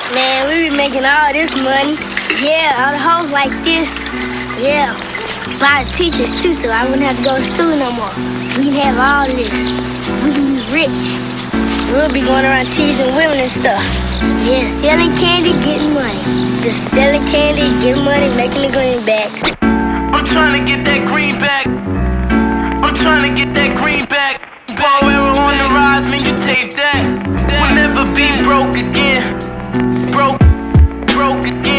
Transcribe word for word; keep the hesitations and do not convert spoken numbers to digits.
Man, we be making all this money. Yeah, all the hoes like this. Yeah. A lot of teachers too, so I wouldn't have to go to school no more. We can have all this. We can be rich. We'll be going around teasing women and stuff. Yeah, selling candy, getting money. Just selling candy, getting money, making the greenbacks. I'm trying to get that greenback. I'm trying to get that greenback. Ball arrow on the rise, man, you tape that. We'll never be broke again. Broke, broke again.